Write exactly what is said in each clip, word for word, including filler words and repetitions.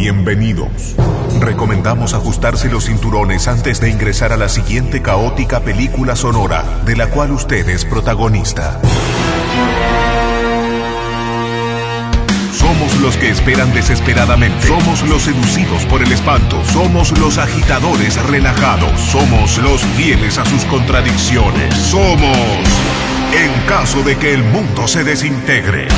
bienvenidos. Recomendamos ajustarse los cinturones antes de ingresar a la siguiente caótica película sonora, de la cual usted es protagonista. Somos los que esperan desesperadamente. Somos los seducidos por el espanto. Somos los agitadores relajados. Somos los fieles a sus contradicciones. Somos en caso de que el mundo se desintegre.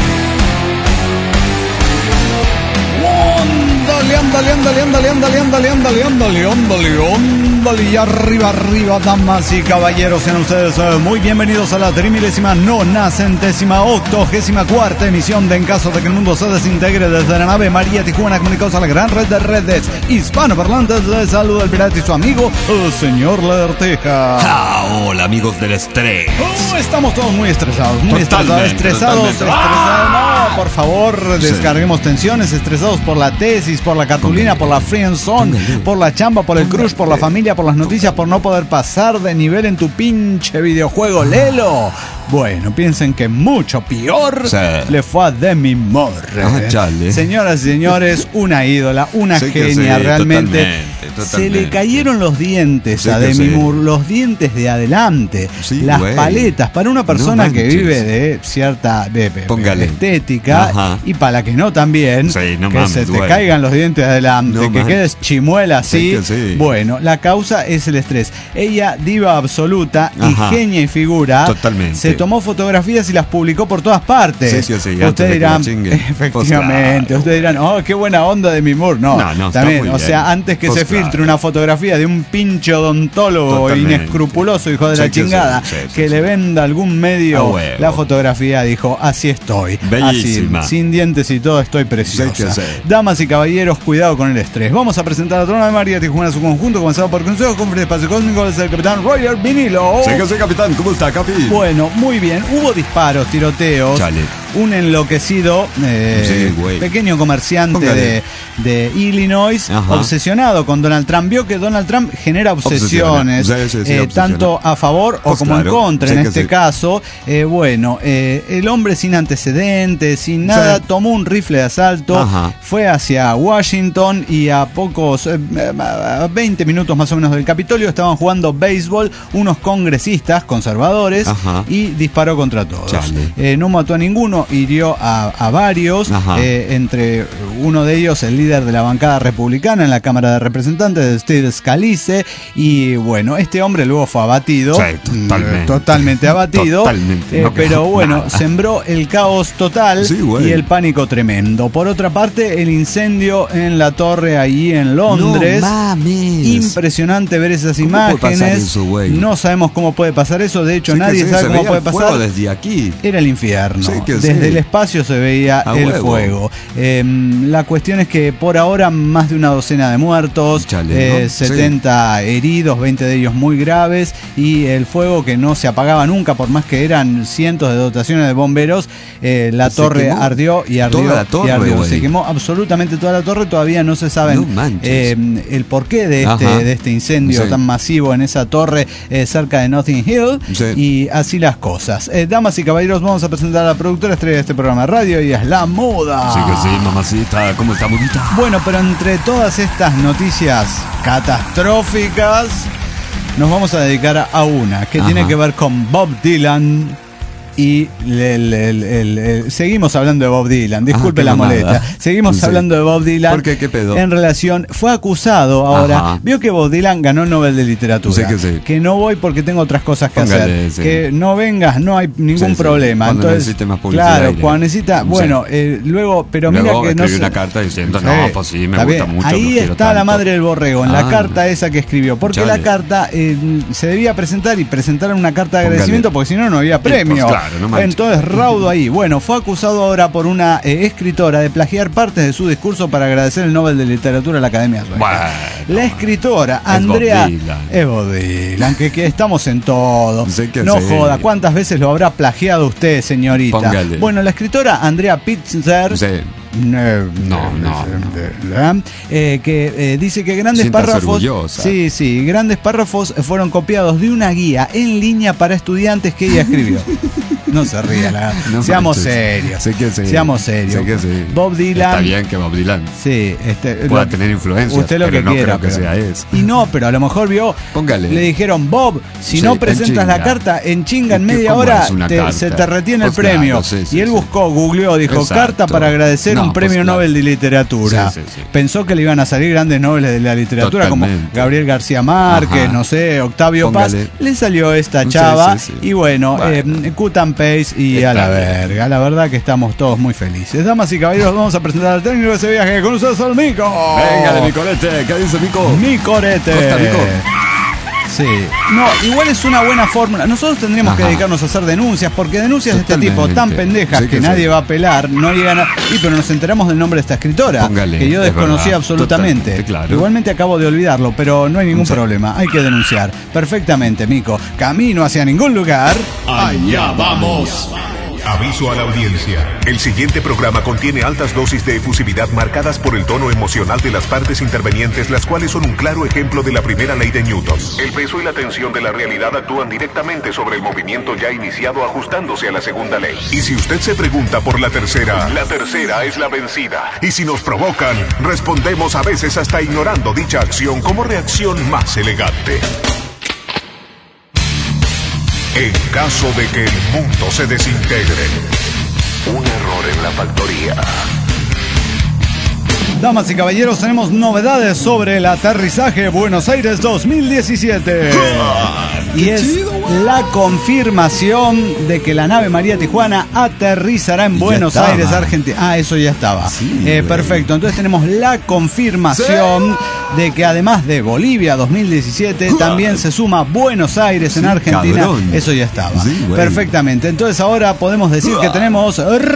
Ándale, ándale, ándale, ándale, ándale, ándale, ándale, ándale, ándale, ándale, y arriba, arriba, damas y caballeros, sean ustedes muy bienvenidos a la trimilésima, nona, centésima, octogésima cuarta emisión de En caso de que el mundo se desintegre desde la nave María Tijuana, comunicados a la gran red de redes hispanoparlantes. Les saluda el pirata y su amigo, el señor Lerteja. Ah, hola, amigos del estrés. Oh, estamos todos muy estresados, muy Totalmente, estresados, estresados, totalmente. estresados. No, por favor, descarguemos Sí. tensiones, estresados por la tesis, por la cartulina, por la friendzone, por la chamba, por el crush, por la familia, por las noticias, por no poder pasar de nivel en tu pinche videojuego, Lelo. Bueno, piensen que mucho peor Sí. le fue a Demi Moore. Ah, chale. Señoras y señores, una ídola, una Sí que genia, sí, realmente. totalmente, Se totalmente. le cayeron los dientes Sí a que Demi sí. Moore, los dientes de adelante, Sí, las güey. paletas, para una persona No que manches. vive de cierta de, de- Póngale. de estética, Ajá. y para la que no también, Sí, no que mames, se te güey. caigan los dientes de adelante, No que manches. quedes chimuela así. Sí que sí. Bueno, la causa es el estrés. Ella, diva absoluta y Ajá. genia y figura, Totalmente. se tomó fotografías y las publicó por todas partes. Sí, sí, sí, antes Ustedes de que dirán, la chinguen. efectivamente, Pues, ustedes dirán, oh, qué buena onda de mi Moore. No, No, no, está también, muy o bien. sea, antes que Pues, se filtre claro. una fotografía de un pinche odontólogo Totalmente. inescrupuloso, hijo de Sí, la que sí, chingada, sí, sí, que sí. le venda algún medio A huevo. la fotografía, dijo, así estoy. Bellísima. Así, sin dientes y todo, estoy preciosa. Sí que sí. Damas y caballeros, cuidado con el estrés. Vamos a presentar a Trona de María Tijuana, su conjunto, comenzado por Consejo Conferencia de Espacio Cósmico, es el capitán Roger Vinilo. Sí que sí, capitán. ¿Cómo está, capi? Bueno, muy bien. Hubo disparos, tiroteos. Chale. Un enloquecido, eh, Sí, güey. pequeño comerciante Póngale. de, de Illinois, Ajá. obsesionado con Donald Trump. Vio que Donald Trump genera obsesiones, Obsesiona. Sí, sí, sí, eh, obsesiona. tanto a favor o Pues como claro. en contra. Sí en que este sí. caso, eh, bueno, eh, el hombre sin antecedentes, sin nada, Sí. tomó un rifle de asalto, Ajá. fue hacia Washington y a pocos, eh, a veinte minutos más o menos del Capitolio, estaban jugando béisbol unos congresistas conservadores. Ajá. Y disparó contra todos. Chale. Eh, no mató a ninguno, hirió a, a varios, Ajá. eh, entre uno de ellos el líder de la bancada republicana en la Cámara de Representantes, Steve Scalise, y bueno, este hombre luego fue abatido, Sí, totalmente. mm, totalmente abatido, Totalmente, eh, no pero quedó bueno, nada. sembró el caos total Sí, güey. y el pánico tremendo. Por otra parte, el incendio en la torre ahí en Londres. No mames. Impresionante ver esas ¿Cómo puede imágenes. pasar eso, güey? No sabemos cómo puede pasar eso, de hecho Sí que nadie sí, sabe se cómo veía puede el pasar. fuego desde aquí. Era el infierno. Sí que Desde sí. el espacio se veía A el huevo. fuego. Eh, la cuestión es que por ahora más de una docena de muertos, Chale, eh, ¿no? setenta heridos, veinte de ellos muy graves, y el fuego que no se apagaba nunca, por más que eran cientos de dotaciones de bomberos, eh, la Se torre quemó ardió y ardió. toda la torre, y ardió. güey. Se quemó absolutamente toda la torre, todavía no se saben No manches. eh, el porqué de este, Ajá. de este incendio Sí. tan masivo en esa torre eh, cerca de Notting Hill. Sí. Y así las cosas. Eh, damas y caballeros, vamos a presentar a la productora estrella de este programa de radio y es La Moda. Sí que sí, mamacita. ¿Cómo está, bonita? Bueno, pero entre todas estas noticias catastróficas, nos vamos a dedicar a una que Ajá. tiene que ver con Bob Dylan. Y le- le- le- le- seguimos hablando de Bob Dylan, disculpe Ah, qué la mamada. molestia. Seguimos Sí. hablando de Bob Dylan. ¿Por qué? ¿Qué pedo? En relación, fue acusado ahora. Ajá. Vio que Bob Dylan ganó el Nobel de Literatura. Sí que sí. Que no voy porque tengo otras cosas que Póngale, hacer. sí. Que no vengas, no hay ningún Sí, sí. problema. Cuando Entonces, necesite más publicidad, claro, iré. cuando necesita. Sí. Bueno, eh, luego, pero Luego mira que no escribí se- una carta diciendo, Sí, no, pues sí, me está gusta bien. mucho. Ahí lo quiero está la tanto. madre del borrego, en la Ah. carta esa que escribió. Porque Chale. la carta eh, se debía presentar y presentar una carta de Póngale. agradecimiento porque si no, no había premio. pues claro, no manches. Entonces, raudo ahí. Bueno, fue acusado ahora por una eh, escritora de plagiar partes de su discurso para agradecer el Nobel de Literatura a la Academia Sueca. Bueno, La escritora es Andrea Bob Dylan. es Bob Dylan, que, que estamos en todo. Sí que no sí. joda, ¿cuántas veces lo habrá plagiado usted, señorita? Póngale. Bueno, la escritora Andrea Pitzer Sí. No, No, no, no. Eh, que eh, dice que grandes Siéntase párrafos. orgullosa. Sí, sí, grandes párrafos fueron copiados de una guía en línea para estudiantes que ella escribió. No se ría, la No seamos manches. serios. Sé que sí. Seamos serios. Sé que sí. Bob Dylan. Está bien que Bob Dylan Sí, este, pueda lo- tener influencia. Usted lo pero que no quiera. creo que pero- sea eso. Y no, pero a lo mejor vio. Póngale. Le dijeron, Bob, si Sí, no en presentas la chinga. carta en chinga en ¿Y qué- media cómo hora, es una te- carta? se te retiene el Pues claro, premio. sí, sí, y él sí. buscó, googleó, dijo, Exacto. carta para agradecer No, un pues premio claro. Nobel de literatura. Sí, sí, sí. Pensó que le iban a salir grandes Nobel de la literatura Totalmente. como Gabriel García Márquez, Ajá. no sé, Octavio Póngale. Paz. Le salió esta Sí, chava. sí, sí. Y bueno, Bueno. eh, cut and paste y Está a la bien. verga. La verdad que estamos todos muy felices. Damas y caballeros, vamos a presentar al técnico de ese viaje con ustedes al Mico. Venga, de mi colete. ¿Qué dice Mico? Mi corete. Costa Rico. Sí. No, igual es una buena fórmula. Nosotros tendríamos que Ajá. dedicarnos a hacer denuncias, porque denuncias de este Totalmente. tipo tan pendejas Sí que, que nadie sí. va a apelar, no llegan a... Y pero nos enteramos del nombre de esta escritora, Póngale, que yo es desconocía verdad. absolutamente. Totalmente, claro. Igualmente acabo de olvidarlo, pero no hay ningún Sí. problema. Hay que denunciar. Perfectamente, Mico. Camino hacia ningún lugar. Allá vamos. Aviso a la audiencia. El siguiente programa contiene altas dosis de efusividad marcadas por el tono emocional de las partes intervenientes, las cuales son un claro ejemplo de la primera ley de Newton. El peso y la tensión de la realidad actúan directamente sobre el movimiento ya iniciado, ajustándose a la segunda ley. Y si usted se pregunta por la tercera, la tercera es la vencida. Y si nos provocan, respondemos a veces hasta ignorando dicha acción como reacción más elegante. En caso de que el mundo se desintegre, un error en la factoría. Damas y caballeros, tenemos novedades sobre el aterrizaje Buenos Aires dos mil diecisiete. Y es la confirmación de que la nave María Tijuana aterrizará en Ya Buenos estaba. Aires, Argentina. Ah, eso ya estaba. Sí, Eh, güey. perfecto. Entonces tenemos la confirmación de que además de Bolivia dos mil diecisiete, también se suma Buenos Aires en Sí, Argentina. cabrón. Eso ya estaba. Sí, güey. Perfectamente. Entonces ahora podemos decir que tenemos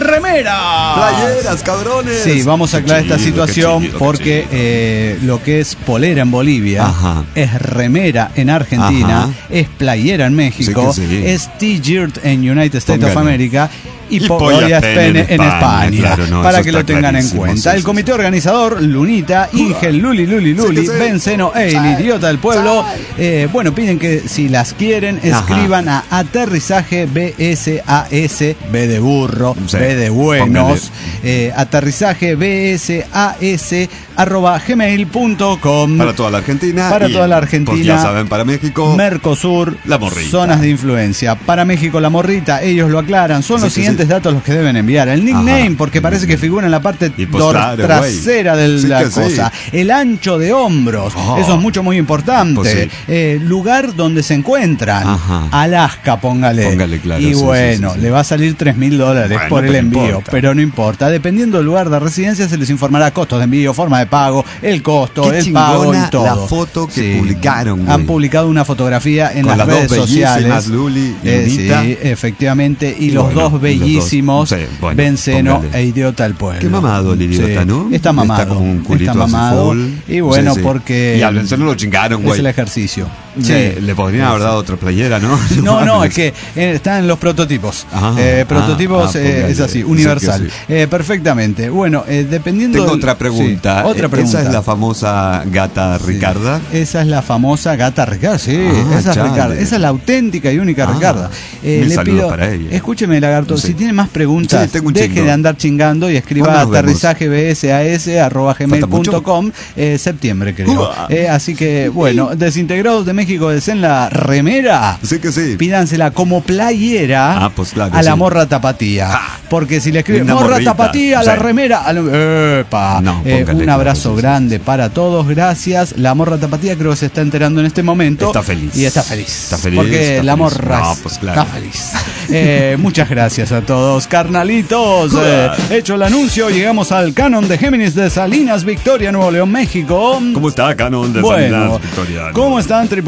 remera. Playeras, cabrones. Sí, vamos a aclarar Qué esta chido, qué situación chido, qué porque chido. eh, lo que es polera en Bolivia, Ajá. es remera en Argentina, Ajá. es playera en México, Sí que sí. es t-shirt en United States of Póngale. America y, Y pollas pollas pene en España, España, claro, no, para eso que lo está tengan en clarísimo, cuenta. sí, El sí, comité sí. organizador, Lunita, Ingel, Luli, Luli, Luli, Sí que sí. Benceno e el idiota del pueblo, eh, bueno, piden que si las quieren, Ajá. escriban a aterrizaje B S A S, B de burro, Sí. B de buenos, Póngale. eh, aterrizaje B S A S arroba gmail punto com. Para toda la Argentina. Para y, toda la pues, Argentina. ya saben, para México. Mercosur, La morrita. zonas de influencia. Para México, la morrita, ellos lo aclaran. Son Sí, los sí, siguientes sí. datos los que deben enviar. El nickname, Ajá. porque parece que figura en la parte Y pues dor- claro, trasera güey. de Sí la que sí. cosa. El ancho de hombros, Oh. eso es mucho, muy importante. Pues sí. Eh, lugar donde se encuentran. Ajá. Alaska, póngale. Póngale, claro, y sí, sí, bueno, sí, sí. le va a salir tres mil dólares Bueno, por el pero envío. importa. Pero no importa. Dependiendo del lugar de residencia, se les informará costos de envío, forma de pago, el costo, Qué el pago chingona y todo. la foto que publicaron, güey. Han publicado una fotografía en Con las las dos redes bellísimas, sociales. Luli y Eh, Lunita. sí, efectivamente. Y, Y los bueno, dos y los bellísimos, dos. Sí, bueno, Benceno póngale. e Idiota el Pueblo. Qué mamado el idiota, Sí, ¿no? Está mamado. Está como un culito está así mamado. full. Y bueno, Sí, sí. porque Y al Benceno lo chingaron, es güey. el ejercicio. Le, le podrían haber dado otra playera, ¿no? No, no, es que eh, están en los prototipos. Ajá. Eh, prototipos Ah, ah, eh, póngale. es así, Sí que universal. sí. Eh, perfectamente. Bueno, eh, dependiendo. Tengo del- otra pregunta. Sí, otra Eh, pregunta. ¿Esa es la famosa gata Ricarda? Esa es la famosa gata Ricarda, sí, Ah, esa es chale. Ricarda, esa es la auténtica y única Ah, Ricarda. Eh, mil le saludos pido, para ella. escúcheme, lagarto, Sí. si tiene más preguntas, Sí, tengo un deje chingo. de andar chingando y escriba ¿Cuándo nos vemos? aterrizaje b s a s arroba gmail punto com, eh, septiembre creo. Uah. Eh, así que, bueno, Desintegrados de México deseen la remera. Sí que sí. Pídansela como playera Ah, pues claro, a la sí. morra tapatía. Ja. Porque si le escriben Linda morra morrita. tapatía, la Sí. remera. a lo- ¡Epa! No, Eh, póngale, un claro, abrazo sí, sí, grande para todos. Gracias. La morra tapatía creo que se está enterando en este momento. Está feliz. Y está feliz. Está feliz, Porque está la feliz. morra No, es- pues claro. está feliz. Eh, muchas gracias a todos. Carnalitos, eh, hecho el anuncio, llegamos al canon de Géminis de Salinas, Victoria, Nuevo León, México. ¿Cómo está, Canon de Bueno, Salinas, Victoria? ¿cómo están, tripulación?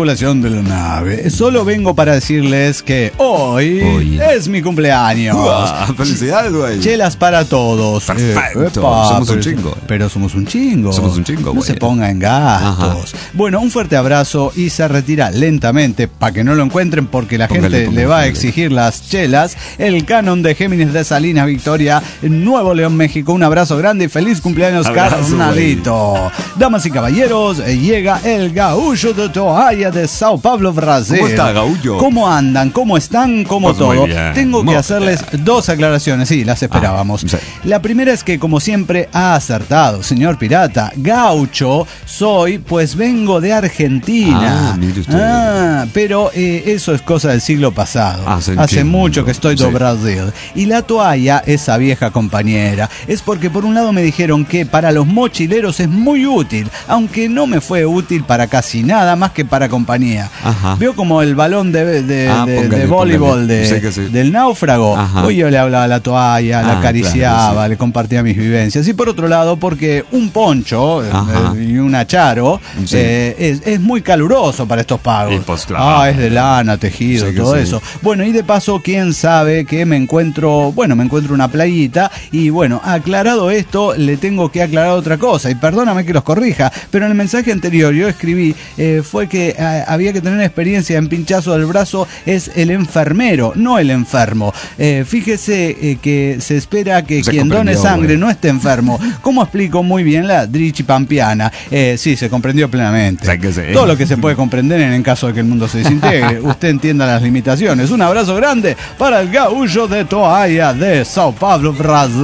tripulación de la nave. Solo vengo para decirles que hoy, hoy. es mi cumpleaños. Uah, felicidades, güey. Chelas para todos. Perfecto. Eh, epa, somos pero, un chingo. Pero somos un chingo. Somos un chingo, güey. No se ponga en gastos. Ajá. Bueno, un fuerte abrazo y se retira lentamente para que no lo encuentren porque la póngale, gente póngale, le va a exigir las chelas. El canon de Géminis de Salinas Victoria, Nuevo León, México. Un abrazo grande y feliz cumpleaños, carnalito. Damas y caballeros, llega el Gaúcho de Toalla de Sao Paulo, Brasil. ¿Cómo está, Gaúcho? ¿Cómo andan? ¿Cómo están? ¿Cómo pues todo? Bien, Tengo que hacerles bien. dos aclaraciones. Sí, las esperábamos. Ah, sí. La primera es que, como siempre, ha acertado, señor pirata. Gaucho soy, pues vengo de Argentina. Ah, mire usted. Ah, pero eh, eso es cosa del siglo pasado. Ah, Hace mucho que estoy de sí. Brasil. Y la toalla, esa vieja compañera, es porque por un lado me dijeron que para los mochileros es muy útil, aunque no me fue útil para casi nada más que para compañía. Ajá. Veo como el balón de, de, ah, de, póngale, de voleibol de, sí. del náufrago. Ajá. Hoy yo le hablaba a la toalla, ah, la acariciaba, claro, sí. le compartía mis vivencias. Y por otro lado, porque un poncho eh, y un acharo sí. eh, es, es muy caluroso para estos pagos. Pues, claro. Ah, es de lana, tejido, sí todo sí. eso. Bueno, y de paso, quién sabe que me encuentro, bueno, me encuentro una playita y bueno, aclarado esto, le tengo que aclarar otra cosa. Y perdóname que los corrija, pero en el mensaje anterior yo escribí, eh, fue que eh, había que tener experiencia en pinchazo del brazo, es el enfermero, no el enfermo. Eh, fíjese eh, que se espera que se quien done sangre güey. no esté enfermo. ¿Cómo explico muy bien la Drichi Pampiana? Eh, sí, se comprendió plenamente. O sea que sí. Todo lo que se puede comprender en el caso de que el mundo se desintegre. Usted entienda las limitaciones. Un abrazo grande para el Gaúcho de Toalla de Sao Paulo, Brasil.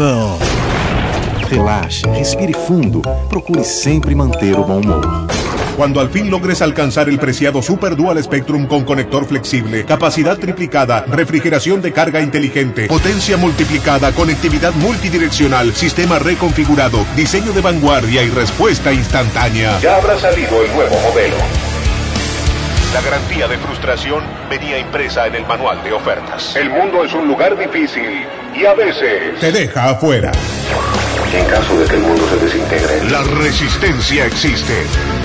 Relaxe, respire fundo, procure sempre manter o bom humor. Cuando al fin logres alcanzar el preciado Super Dual Spectrum con conector flexible, capacidad triplicada, refrigeración de carga inteligente, potencia multiplicada, conectividad multidireccional, sistema reconfigurado, diseño de vanguardia y respuesta instantánea, ya habrá salido el nuevo modelo. La garantía de frustración venía impresa en el manual de ofertas. El mundo es un lugar difícil y a veces te deja afuera. En caso de que el mundo se desintegre, la resistencia existe.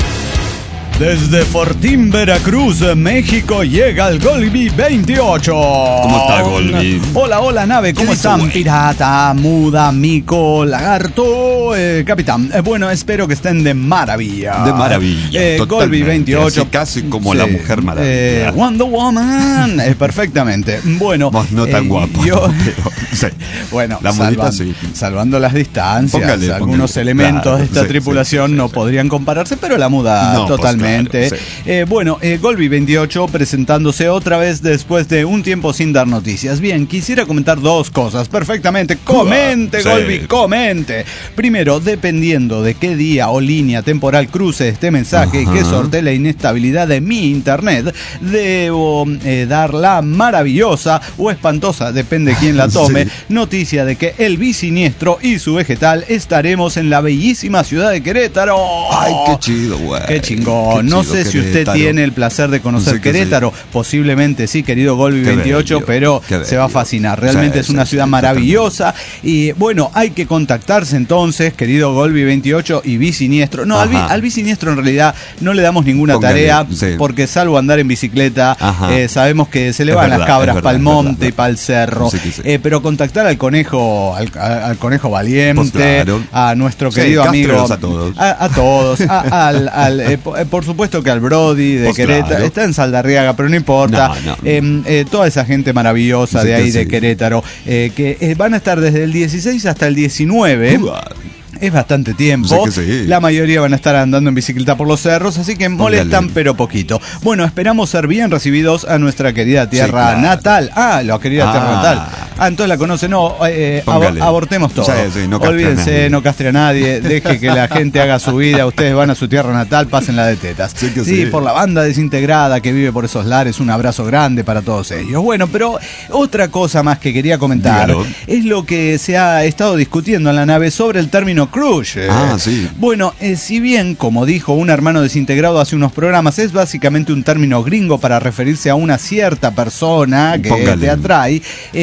Desde Fortín, Veracruz, México, llega el Golby veintiocho. ¿Cómo está, Golby? Hola, hola, nave, ¿cómo están? Güey? Pirata, muda, mico, lagarto, eh, capitán. Eh, bueno, espero que estén de maravilla. De maravilla. Eh, Golby veintiocho. Así, casi como sí, la Mujer Maravilla. Eh, Wonder Woman. eh, perfectamente. Bueno. Vos no tan eh, guapo. Yo, pero, sí. Bueno, la salvan, sí. salvando las distancias, póngale, algunos póngale. elementos claro, de esta sí, tripulación sí, sí, no sí, podrían sí. compararse, pero la muda no, totalmente. Pues claro, sí. eh, bueno, eh, Golby veintiocho presentándose otra vez después de un tiempo sin dar noticias. Bien, quisiera comentar dos cosas. Perfectamente, comente, sí. Golby, comente. Primero, dependiendo de qué día o línea temporal cruce este mensaje Ajá. que sortee la inestabilidad de mi internet, debo eh, dar la maravillosa o espantosa, depende de quién la tome, sí. noticia de que el bisiniestro y su vegetal estaremos en la bellísima ciudad de Querétaro. Ay, qué chido, güey. Qué chingón. Qué no sé si usted tiene el placer de conocer no sé Querétaro. Sí. Posiblemente sí, querido Golby veintiocho, pero se va a fascinar. Realmente sí, es una sí, ciudad sí, maravillosa. Y bueno, hay que contactarse entonces, querido Golby veintiocho y bisiniestro. No, al, al bisiniestro en realidad no le damos ninguna Póngale, tarea, sí. porque salvo andar en bicicleta, eh, sabemos que se le van verdad, las cabras para el monte y para el cerro. Sí, sí. Eh, pero contactar al conejo, al, al conejo valiente, pues claro. a nuestro querido sí, amigo, a todos, a, a todos, a, al, al eh, por supuesto que al Brody de pues Querétaro, claro. está en Saldarriaga, pero no importa. No, no. Eh, eh, toda esa gente maravillosa sí, de ahí, sí. de Querétaro, eh, que eh, van a estar desde el dieciséis hasta el diecinueve. Uh, Es bastante tiempo. O sea que sí. La mayoría van a estar andando en bicicleta por los cerros, así que molestan Póngale. pero poquito. Bueno, esperamos ser bien recibidos a nuestra querida tierra sí, claro. natal. Ah, la querida ah. tierra natal. Ah, entonces la conoce. No, eh, ab- abortemos todo. Sí, sí, no Olvídense, no castre a nadie. Deje que la gente haga su vida. Ustedes van a su tierra natal, pásenla de tetas. Sí, sí, sí, por la banda desintegrada que vive por esos lares, un abrazo grande para todos ellos. Bueno, pero otra cosa más que quería comentar Dígalo. es lo que se ha estado discutiendo en la nave sobre el término crush. Ah, sí. Bueno, eh, si bien, como dijo un hermano desintegrado hace unos programas, es básicamente un término gringo para referirse a una cierta persona que Póngale. te atrae, eh, eh,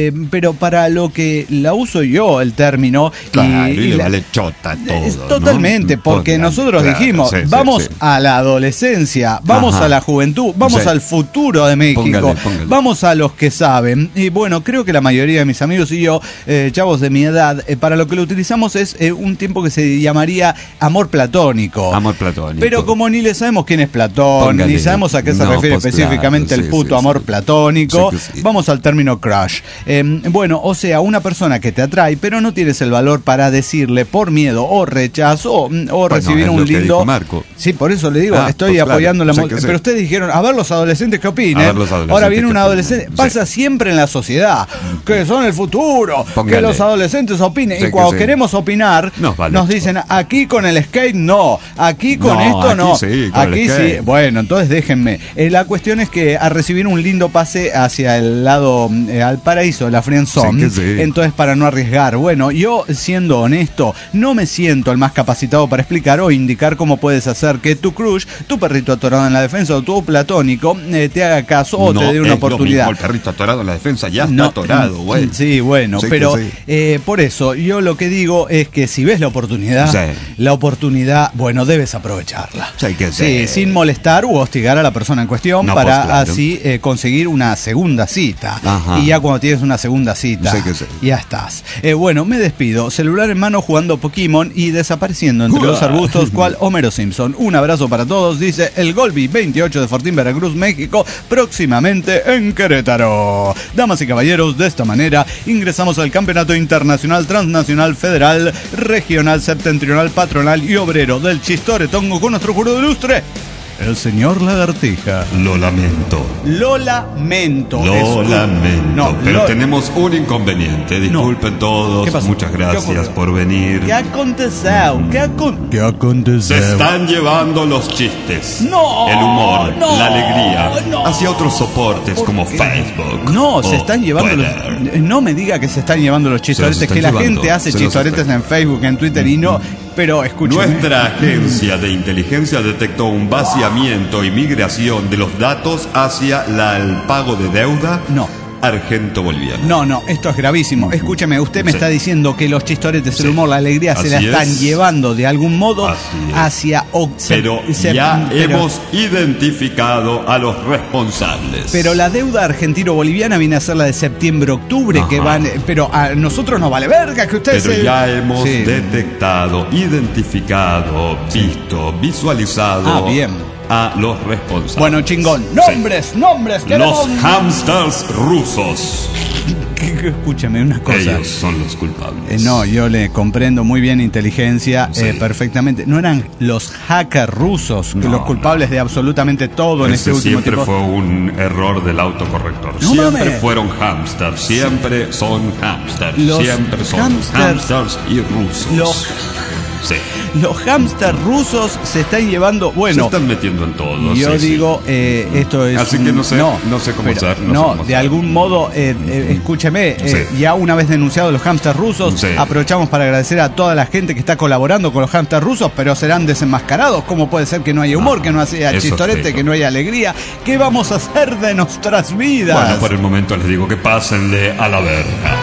eh, pero para lo que la uso yo, el término... Claro, y, y le la, vale chota todo, totalmente, ¿no? porque Claro, nosotros claro, dijimos, sí, sí, vamos sí. a la adolescencia, vamos Ajá. a la juventud, vamos Sí. al futuro de México, Póngale, póngale. vamos a los que saben. Y bueno, creo que la mayoría de mis amigos y yo, eh, chavos de mi edad, eh, para lo que lo utilizamos es eh, un tiempo que se llamaría amor platónico. Amor platónico. Pero como ni le sabemos quién es Platón, Póngale. ni sabemos a qué se No, refiere pues, específicamente claro, el sí, puto sí, amor sí. platónico, Sí que sí. vamos al término crush. Eh, bueno, o sea, una persona que te atrae, pero no tienes el valor para decirle por miedo o rechazo o, o recibir es un lo que lindo... dijo Marco. Sí, por eso le digo, Ah, estoy pues, claro, apoyando la... sí mo- que sí. Pero ustedes dijeron, a ver los adolescentes qué opinen. A ver los adolescentes Ahora viene qué un opinan. adolescente, Sí. pasa siempre en la sociedad, que son el futuro, que Póngale. los adolescentes opinen. Sí y que cuando sí. queremos opinar, Nos vale nos esto. dicen, aquí con el skate no, aquí con No, esto aquí no. sí, con el aquí sí. skate. Bueno, entonces déjenme. Eh, la cuestión es que a recibir un lindo pase hacia el lado, eh, al paraíso, la friendzone, Sí que sí. entonces para no arriesgar. Bueno, yo siendo honesto, no me siento el más capacitado para explicar o indicar cómo puedes hacer que tu crush, tu perrito atorado en la defensa o tu platónico, eh, te haga caso o no te dé una es oportunidad. Lo mismo, el perrito atorado en la defensa ya está No, atorado, güey. Sí, bueno, Sí que pero sí. eh, por eso yo lo que digo es que si ves la oportunidad, Sí. la oportunidad, bueno, debes aprovecharla. Sí que Sí, sí. sin molestar u hostigar a la persona en cuestión No, para pues, claro. así eh, conseguir una segunda cita. Ajá. Y ya cuando tienes una segunda cita, Sí que sí. ya estás. Eh, bueno, me despido. Celular en mano jugando Pokémon y desapareciendo entre los arbustos cual Homero Simpson. Un abrazo para todos, dice el Golbi veintiocho de Fortín, Veracruz, México, próximamente en Querétaro. Damas y caballeros, de esta manera ingresamos al Campeonato Internacional, Transnacional, Federal, Regional, Septentrional, Patronal y Obrero del Chistoretongo con nuestro jurado ilustre, el señor Lagartija. Lo lamento. Lo lamento. Lo Es- lamento. No, pero lo- tenemos un inconveniente. Disculpen todos. ¿Qué pasó? Muchas ¿Qué gracias ocurrió? por venir. ¿Qué aconteció? ¿Qué, acon ¿Qué aconteció? Se están llevando los chistes, No, el humor, no, la alegría no. hacia otros soportes ¿Por como qué? Facebook. No, se o están llevando Twitter. los, no me diga que se están llevando los chistoretes, están que la llevando, gente hace se los chistoretes están- en Facebook, en Twitter y no, pero escúcheme. Nuestra agencia de inteligencia detectó un vaciamiento y migración de los datos hacia la, el pago de deuda No. argento-boliviana. No, no, esto es gravísimo. Escúcheme, usted me Sí. está diciendo que los chistoretes, el Sí. humor, la alegría se la Así están es. llevando de algún modo Así es. hacia... o- se- Pero se- ya pero- hemos identificado a los responsables. Pero la deuda argentino-boliviana viene a ser la de septiembre-octubre, que Ajá. van... Pero a nosotros nos vale verga que ustedes... Pero se- ya hemos Sí. detectado, identificado, visto, visualizado Ah, bien. a los responsables. Bueno, chingón. Sí. Nombres, nombres. Los queremos- hamsters rusos. Escúcheme una cosa. Ellos son los culpables. Eh, no, yo le comprendo muy bien inteligencia, Sí. eh, perfectamente. No eran los hackers rusos que No, los culpables de absolutamente todo en este Ese último siempre tiempo. fue un error del autocorrector. No siempre mames. fueron hamsters, siempre son hamsters, Los siempre son hamsters- hamsters y rusos. Los- Sí. Los hamsters rusos se están llevando, Se bueno, están metiendo en todo. yo sí, sí. digo, eh, esto es... Así que no sé- no sé cómo pero, ser, no No, sé cómo de ser. algún modo, eh, eh, escúcheme, eh, Sí. ya una vez denunciados los hamsters rusos, Sí. aprovechamos para agradecer a toda la gente que está colaborando con los hamsters rusos, pero serán desenmascarados. ¿Cómo puede ser que no haya humor, Ah, que no haya eso chistorete, explico. que no haya alegría? ¿Qué vamos a hacer de nuestras vidas? Bueno, por el momento les digo que pásenle a la verga.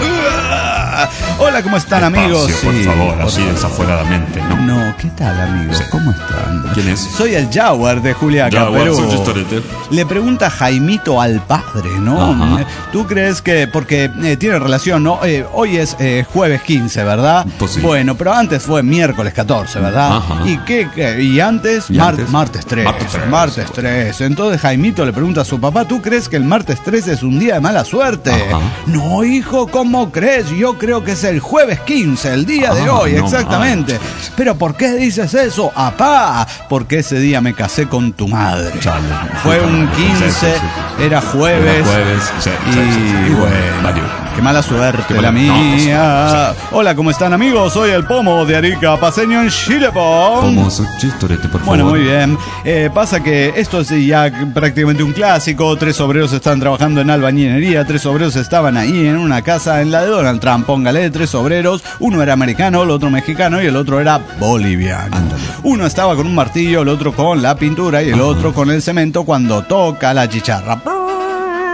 Ah, Hola, ¿cómo están, amigos? Despacio, por Sí, favor, por así favor. desaforadamente, ¿no? No, ¿qué tal, amigos? Sí. ¿Cómo están? ¿Quién es? Soy el Jaguar de Juliaca, Jaguar, Perú. soy chistorete. Le pregunta Jaimito al padre, ¿no? Ajá. ¿Tú crees que, porque eh, tiene relación, ¿no? Eh, hoy es eh, jueves quince, ¿verdad? Pues sí. Bueno, pero antes fue miércoles catorce, ¿verdad? Ajá. ¿Y qué, qué? ¿Y antes? ¿Y Mar- antes? Martes trece. Martes trece. Martes trece. Entonces Jaimito le pregunta a su papá, ¿tú crees que el martes trece es un día de mala suerte? Ajá. No, hijo, ¿cómo crees? Yo creo que es el jueves quince, el día de Ah, hoy, no exactamente. Pero ¿por qué dices eso, apá? Porque ese día me casé con tu madre. Chale. Fue un quince, Sí, sí, sí. era jueves. Era jueves, sí, y sí, sí, sí. bueno, Valió. qué mala suerte Qué la mala- no, pues, mía. Hola, ¿cómo están, amigos? Soy el Pomo de Arica, paseño en Chile, po. Como su chistorete, por Bueno, favor. muy bien. Eh, pasa que esto es ya prácticamente un clásico. Tres obreros están trabajando en albañilería. Tres obreros estaban ahí en una casa en la de Donald Trump. Póngale, tres obreros. Uno era americano, el otro mexicano y el otro era boliviano. Ándale. Uno estaba con un martillo, el otro con la pintura y el otro con el cemento cuando toca la chicharra.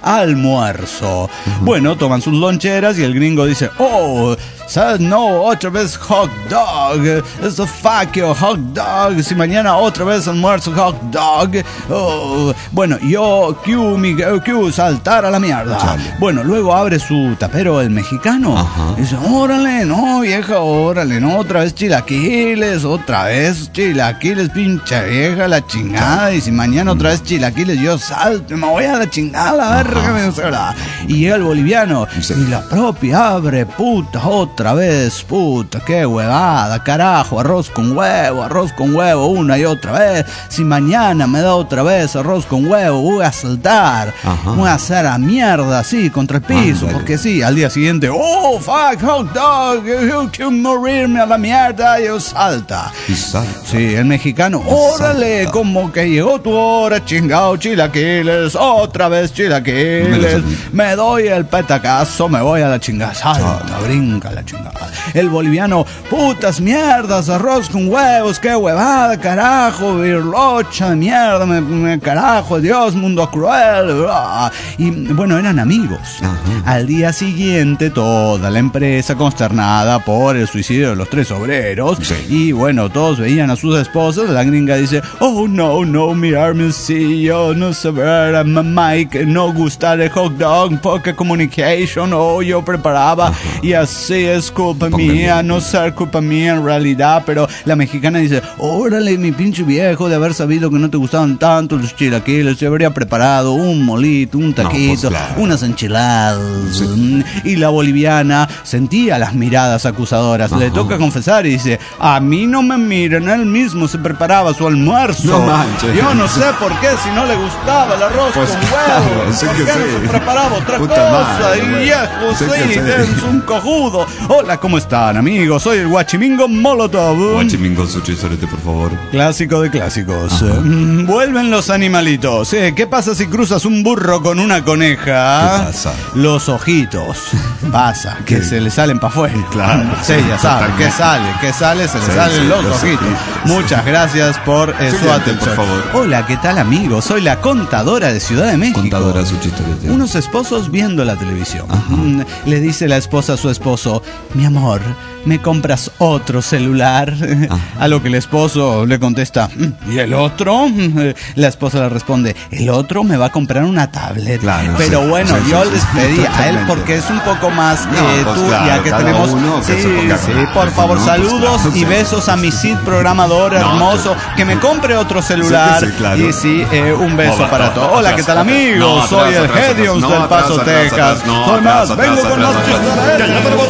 almuerzo. Uh-huh. Bueno, toman sus loncheras y el gringo dice, oh, ¿sabes? No, otra vez hot dog. Esto fuck you, hot dog. Si mañana otra vez almuerzo hot dog. Oh. Bueno, yo, Q, mi, Q, saltar a la mierda. Chale. Bueno, luego abre su tapero el mexicano. Ajá. Y dice, órale, no, vieja, órale, no, otra vez chilaquiles, otra vez chilaquiles, pinche vieja, la chingada. Y si mañana otra vez chilaquiles, yo salto, me voy a la chingada, la verga. Y llega el boliviano, sí. Y la propia abre, puta, otra vez, puta, qué huevada, carajo, arroz con huevo, arroz con huevo, una y otra vez. Si mañana me da otra vez arroz con huevo, voy a saltar, ajá. Voy a hacer a mierda, así, contra el piso, ah, porque sí, al día siguiente, oh, fuck, hot dog, yo quiero morirme a la mierda, yo salta. Y salta. Sí, el mexicano, órale, salta. Como que llegó tu hora, chingado, chilaquiles, otra vez chilaquiles, me, me doy el petacazo, me voy a la chingada, salta, ah. Brinca la chingada. El boliviano, putas mierdas, arroz con huevos, qué huevada, carajo, virlocha de mierda, me, me, carajo, Dios, mundo cruel, bla. Y bueno, eran amigos. Ajá. Al día siguiente, toda la empresa consternada por el suicidio de los tres obreros. Sí. Y bueno, todos veían a sus esposas. La gringa dice, oh no, no, mirarme así, yo no saber a Mike, no gustar el hot dog, poca communication, oh, yo preparaba. Ajá. Y así es culpa Ponga mía, bien. No ser culpa mía en realidad. Pero la mexicana dice, órale, mi pinche viejo, de haber sabido que no te gustaban tanto los chilaquiles, se habría preparado un molito, un taquito, no, pues claro. Unas enchiladas. Sí. Y la boliviana sentía las miradas acusadoras. Ajá. Le toca confesar y dice, a mí no me miren, él mismo se preparaba su almuerzo. No manches. Yo no sé por qué, si no le gustaba el arroz pues con claro, huevo, sí ¿por qué sí. No se preparaba otra Puta cosa? Madre, y viejo, sí, sí, es un cojudo. Hola, ¿cómo están, amigos? Soy el Guachimingo Molotov. Guachimingo, su chistorete, por favor. Clásico de clásicos. Eh, vuelven los animalitos. Eh, ¿Qué pasa si cruzas un burro con una coneja? ¿Qué pasa? Los ojitos. Pasa, que ¿Qué? Se le salen para afuera. Claro. Sí, ya saben. ¿Qué sale? ¿Qué sale? Se le sí, salen sí, los ojitos. ojitos. Muchas gracias por eh, su atención. Por favor. Hola, ¿qué tal, amigos? Soy la contadora de Ciudad de México. Contadora, su chistorete. Unos esposos viendo la televisión. Ajá. Le dice la esposa a su esposo, mi amor, ¿me compras otro celular? Ajá. A lo que el esposo le contesta, ¿y el otro? La esposa le responde, el otro me va a comprar una tablet. Claro, pero sí, bueno, sí, yo sí, les pedí sí, a él porque es un poco más no, eh, pues tú, claro, ya que tenemos... Uno que sí, sí, por favor, no, saludos pues claro, y besos a mi Cid programador no, hermoso, que, que me compre otro celular. Sí, sí, claro. Y sí, eh, un beso no, para no, todos. Hola, ¿qué tal, amigos? No, Soy atrás, el Hedions no, del Paso, atrás, Texas. Atrás, no, Soy más, atrás, vengo atrás, con atrás, más chistes. ¡Ya, ya tenemos!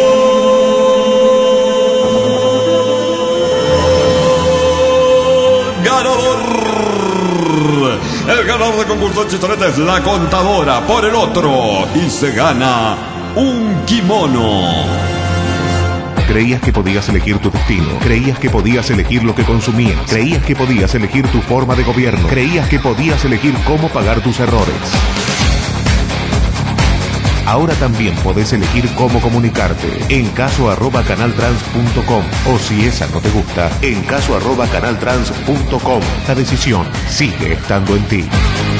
El ganador del concurso de chistorete es la contadora por el otro y se gana un kimono. Creías que podías elegir tu destino, creías que podías elegir lo que consumías, creías que podías elegir tu forma de gobierno, creías que podías elegir cómo pagar tus errores. Ahora también podés elegir cómo comunicarte en caso arroba canaltrans punto com o si esa no te gusta, en caso arroba canaltrans punto com. La decisión sigue estando en ti.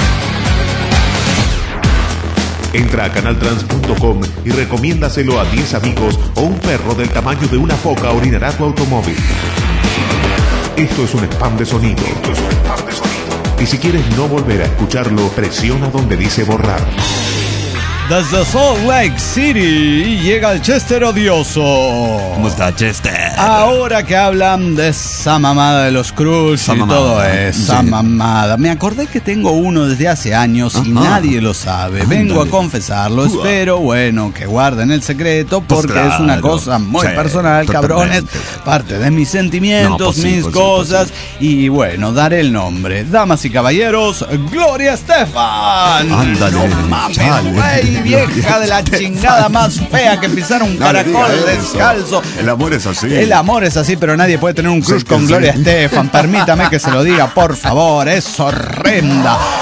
Entra a canaltrans punto com y recomiéndaselo a diez amigos o un perro del tamaño de una foca orinará tu automóvil. Esto es un spam de sonido. Esto es un spam de sonido. Y si quieres no volver a escucharlo, presiona donde dice borrar. Desde Salt Lake City llega el Chester odioso. ¿Cómo está, Chester? Ahora que hablan de esa mamada de los Cruz y todo esa sí. mamada. Me acordé que tengo uno desde hace años Ajá. y nadie lo sabe. Ándale. Vengo a confesarlo. Uah. Espero, bueno, que guarden el secreto porque pues claro. es una cosa muy sí, personal, totalmente. Cabrones. Parte de mis sentimientos, no, pues sí, mis pues cosas. Sí, pues sí. Y bueno, daré el nombre. Damas y caballeros, Gloria Estefan. Ándale. No mames, güey. Vieja de la chingada más fea que pisar un caracol descalzo. El amor es así. El amor es así, pero nadie puede tener un crush sí, con sí. Gloria Estefan. Permítame que se lo diga, por favor. Es horrenda.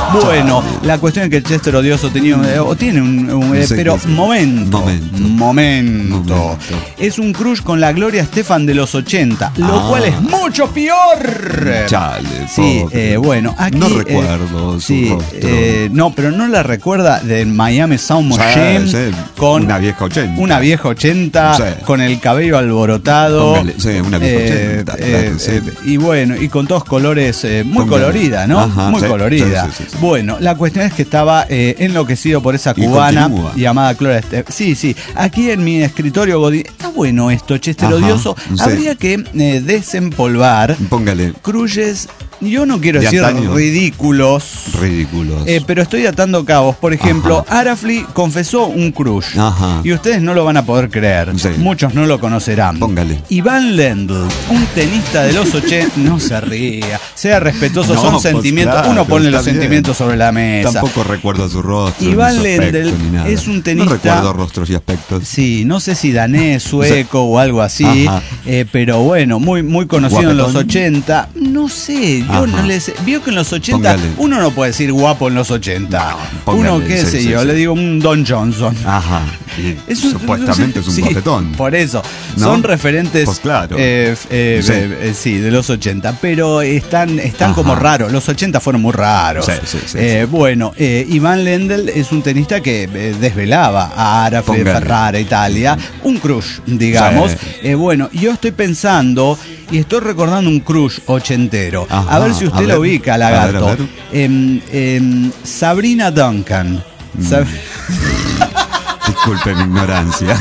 Bueno, la cuestión es que el Chester odioso tenía eh, o tiene un, un eh, Sí, pero sí. momento, Momento. momento, Momento. es un crush con la Gloria Estefan de los ochenta, lo Ah. cual es mucho peor. Chale, Sí, pobre. eh, bueno, aquí No eh, recuerdo su sí, rostro. eh, no, pero no la recuerda de Miami Sound Sí, Machine sí, con una vieja ochenta. una vieja ochenta Sí. con el cabello alborotado. Póngale, sí, una vieja ochenta, claro, sí. y bueno, y con todos colores eh, muy Póngale. colorida, ¿no? Ajá, muy sí, colorida. sí, sí, sí, sí. Bueno, la cuestión es que estaba eh, enloquecido por esa Y cubana continúa. llamada Gloria Estefan. Sí, sí. Aquí en mi escritorio Godín. Está bueno esto, Chester Ajá, odioso. sí. Habría que eh, desempolvar Póngale crushes, yo no quiero De decir antaño. ridículos. ridículos. Eh, pero estoy atando cabos. Por ejemplo, Arafli confesó un crush. Ajá. Y ustedes no lo van a poder creer. Sí. Muchos no lo conocerán. Póngale. Iván Lendl, un tenista de los ochenta. No se ría. Sea respetuoso, No, son pues sentimientos. claro, Uno pone los está bien. sentimientos sobre la mesa. Tampoco recuerdo su rostro. Iván ni su aspecto, Lendl ni nada. es un tenista- No recuerdo rostros y aspectos. Sí, no sé si danés, sueco o algo así, Ajá. eh, pero bueno, muy muy conocido en los Guapetón. ochenta. No sé, yo Ajá. no le sé. Vio que en los ochenta Póngale. uno no puede decir guapo en los ochenta. póngale, Uno, qué sí, sé sí, yo, sí. le digo un Don Johnson. Ajá. Y Es un- supuestamente es un sí, guapetón. Por eso. ¿No? Son referentes Pues claro. eh, eh, Sí. eh, eh, sí, de los ochenta. Pero están, están Ajá. como raros. Los ochenta fueron muy raros. Sí, sí, sí, Eh, sí. Bueno, eh, Iván Lendl es un tenista que eh, desvelaba a Arafli de Póngale. Ferrara, Italia. Un crush, digamos. Sí. Eh, bueno, yo estoy pensando y estoy recordando un crush ochentero. Ajá, A ver si usted a ver. lo ubica, A ver, lagarto. a ver. Em, em, Sabrina Duncan. Sab- Disculpe mi ignorancia.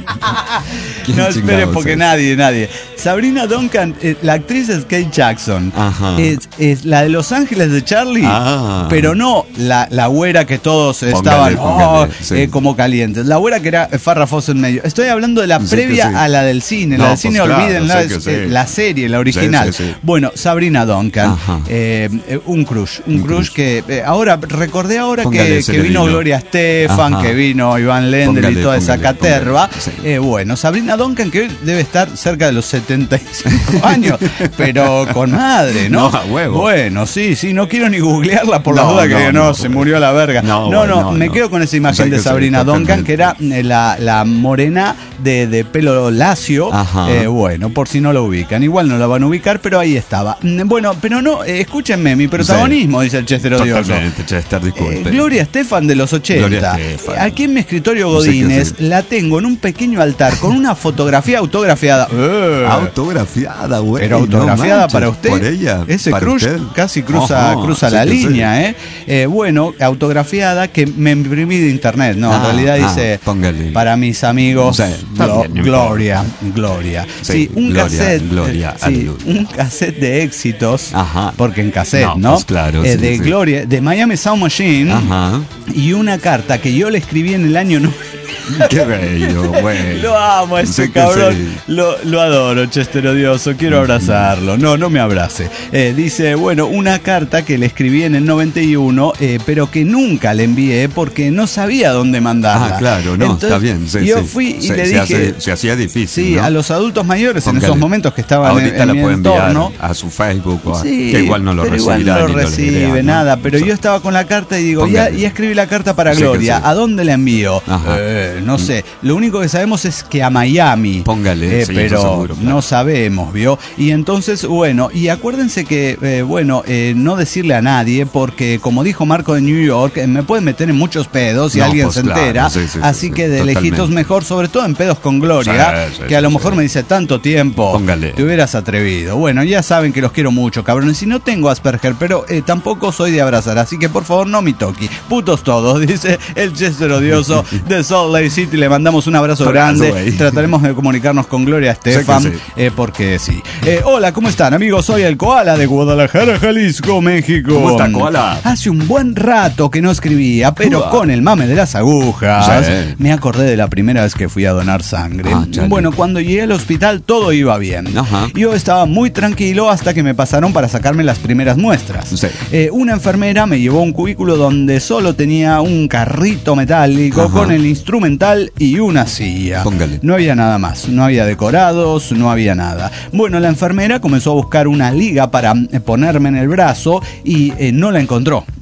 ¿Quién No espere chingados porque es? nadie, nadie. Sabrina Duncan, eh, la actriz es Kate Jackson. Ajá. Es, es la de Los Ángeles de Charlie, Ah. pero no la, la güera que todos Póngale, estaban póngale, oh, sí. eh, como calientes. La güera que era Farrah Fawcett medio. Estoy hablando de la Sí, que previa sí. a la del cine. No, la del pues cine, claro, olvídenla, sé que es, sí. eh, la serie, la original. Sí, sí, sí. Bueno, Sabrina Duncan, Ajá. eh, eh, un crush. Un, Un crush, crush. que eh, ahora, recordé ahora Póngale que, ese que vino vino. Gloria Estefan, Ajá. que vino Iván Lendl y Póngale, toda esa póngale, caterva. póngale, sí. Eh, bueno, Sabrina Duncan, que hoy debe estar cerca de los setenta y cinco años, pero con madre, ¿no? No, a huevo. Bueno, sí, sí, no quiero ni googlearla por la No, duda que no, diga, no, no, se no. murió a la verga. No, No, no, no, me no. quedo con esa imagen Sí, de que sí, Sabrina Duncan, totalmente. que era eh, la, la morena de, de pelo lacio. Ajá. Eh, bueno, por si no lo ubican. Igual no la van a ubicar, pero ahí estaba. Mm, Bueno, pero no, eh, escúchenme, mi protagonismo, dice el Chester odioso. Totalmente, Chester, disculpe. Eh, Gloria Estefan de los ochenta. Gloria Estefan. Aquí en mi escritorio No sé qué Godínez hacer. la tengo en un pequeño altar con una fotografía autografiada. Eh, Autografiada, güey. pero autografiada no manches, para usted. Por ella. Ese para crush usted. casi cruza, Ajá, cruza sí la que sí. línea, ¿eh? Eh, Bueno, autografiada que me imprimí de internet. No, en Ah, realidad ah, dice póngale. para mis amigos Sí, Glo- también, no Gloria, Gloria. Sí, Sí, un Gloria, cassette. Gloria, eh, sí, aleluya. un cassette de éxitos. Ajá. Porque en cassette, No, ¿no? pues claro, Eh, sí, de sí. Gloria, de Miami Sound Machine. Ajá. Y una carta que yo le escribí en el año no- Qué bello, güey. Lo amo a ese Sí que cabrón. sí. Lo, lo adoro, Chester odioso. Quiero abrazarlo. No, no me abrace. Eh, dice, bueno, una carta que le escribí en el noventa y uno, eh, pero que nunca le envié porque no sabía dónde mandarla. Ah, claro, no, Entonces, está bien. Sí, yo sí. fui y Se- le se dije. hace- se hacía difícil. Sí, ¿no? a los adultos mayores en Póngale. esos momentos que estaban en, Ahorita en la mi puede enviar entorno. a su Facebook o a- Sí, que igual no lo pero igual recibirá no ni lo lo recibe leerá, ¿no? nada, pero Sí. yo estaba con la carta y digo, ya, Póngale. ya escribí la carta para Sí que Gloria, sí. ¿a dónde la envío? Ajá. Eh, no sé, lo único que sabemos es que a Miami. Póngale, Eh, sí, pero eso seguro, claro. no sabemos, ¿vio? Y entonces, bueno, y acuérdense que, eh, bueno, eh, no decirle a nadie, porque como dijo Marco de New York, eh, me pueden meter en muchos pedos si No, alguien pues se claro, entera, sí, sí, sí, así sí, que de totalmente. lejitos mejor, sobre todo en pedos con Gloria, Sí, sí, que a lo sí, mejor sí. me dice tanto tiempo, Póngale. te hubieras atrevido. Bueno, ya saben que los quiero mucho, cabrones, y no tengo Asperger, pero eh, tampoco soy de abrazar, así que por favor no me toqui. Putos todos, dice el Chester odioso de Salt Lake City. Le mandamos un abrazo Abrazo, grande. güey. Trataremos de comunicarnos con Gloria Estefan, Sé que sí. eh, porque sí. Eh, hola, ¿cómo están, amigos? Soy el Koala de Guadalajara, Jalisco, México. ¿Cómo está, Koala? Hace un buen rato que no escribía, pero Uah. con el mame de las agujas, Sí. me acordé de la primera vez que fui a donar sangre. Ah, chale. Bueno, cuando llegué al hospital todo iba bien. Ajá. Yo estaba muy tranquilo hasta que me pasaron para sacarme las primeras muestras. Sí. Eh, una enfermera me llevó a un cubículo donde solo tenía un carrito metálico Ajá. con el instrumental y una silla. Póngale. No había nada más, no había decorados, no había nada. Bueno, la enfermera comenzó a buscar una liga para eh, ponerme en el brazo y eh, no la encontró.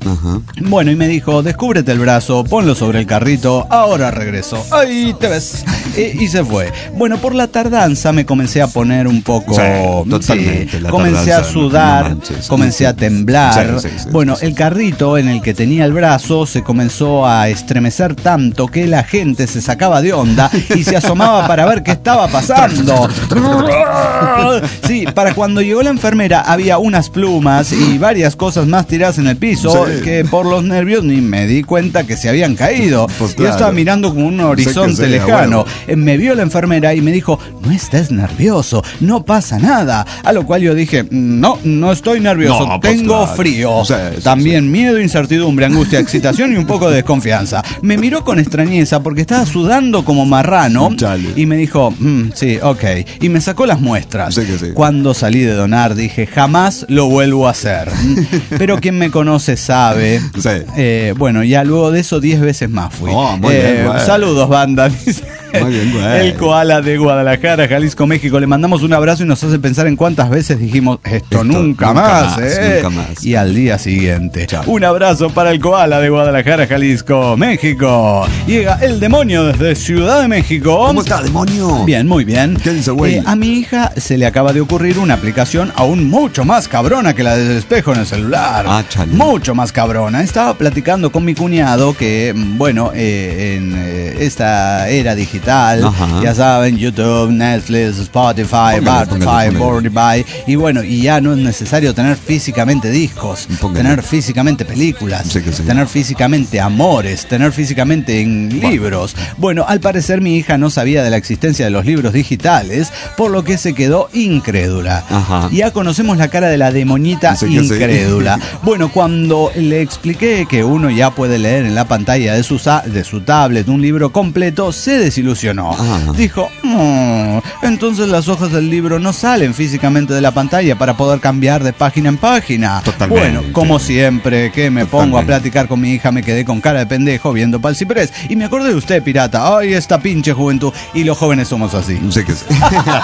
Ajá. Bueno, y me dijo, descúbrete el brazo, ponlo sobre el carrito, ahora regreso. Ahí te ves. Y, y se fue. Bueno, por la tardanza me comencé a poner un poco... Sí, totalmente. Sí, comencé a sudar, no manches, comencé a temblar. Sí, sí, sí, bueno, sí. el carrito en el que tenía el brazo se comenzó a estremecer tanto que la gente se sacaba de onda y se asomaba para ver qué estaba pasando. Sí, para cuando llegó la enfermera había unas plumas y varias cosas más tiradas en el piso, sí, que por los nervios ni me di cuenta que se habían caído. Pues claro. Yo estaba mirando como un horizonte sé lejano. Bueno. Me vio la enfermera y me dijo, no estés nervioso, no pasa nada. A lo cual yo dije, no, no estoy nervioso, no, pues tengo claro. frío. Sí, sí, También sí. miedo, incertidumbre, angustia, excitación y un poco de desconfianza. Me miró con extrañeza porque estaba sudando como marrano. Chale. Y me dijo, mm, sí, ok. Y me sacó las muestras. Sí que sí. Cuando salí de donar dije, jamás lo vuelvo a hacer. Pero quien me conoce sabe. Sí. Eh, bueno, ya luego de eso diez veces más fui. Oh, muy eh, bien, bueno. Saludos, banda. Muy bien, bueno. El koala de Guadalajara, Jalisco, México. Le mandamos un abrazo y nos hace pensar en cuántas veces dijimos esto, esto nunca, nunca más, más, ¿eh? Nunca más. Y al día siguiente. Chao. Un abrazo para el koala de Guadalajara, Jalisco, México. Llega el demonio desde Ciudad de México. ¿Cómo está, demonio? Bien, muy bien. ¿Qué dice, güey? Eh, a mi hija se le acaba de ocurrir una aplicación aún mucho más cabrona que la del espejo en el celular. Ah, chale. Mucho más cabrona. Estaba platicando con mi cuñado que, bueno, eh, en eh, esta era digital, ajá, ya saben, YouTube, Netflix, Spotify, Spotify, Spotify, y bueno, y ya no es necesario tener físicamente discos, póngale. Tener físicamente películas, sí sí. tener físicamente amores, tener físicamente en libros. Bueno, al parecer mi hija no sabía de la existencia de los libros digitales, por lo que se quedó incrédula. Ajá. Ya conocemos la cara de la demonita sí incrédula. Sí. Bueno, cuando le expliqué que uno ya puede leer en la pantalla de su, de su tablet un libro completo, se desilusionó. Ah. Dijo, mmm, entonces las hojas del libro no salen físicamente de la pantalla para poder cambiar de página en página. Totalmente. Bueno, como siempre que me Totalmente. pongo a platicar con mi hija, me quedé con cara de pendejo viendo pa'l ciprés. Y me acordé de usted, pirata. Ay, esta pinche juventud. Y los jóvenes somos así. No sé qué es.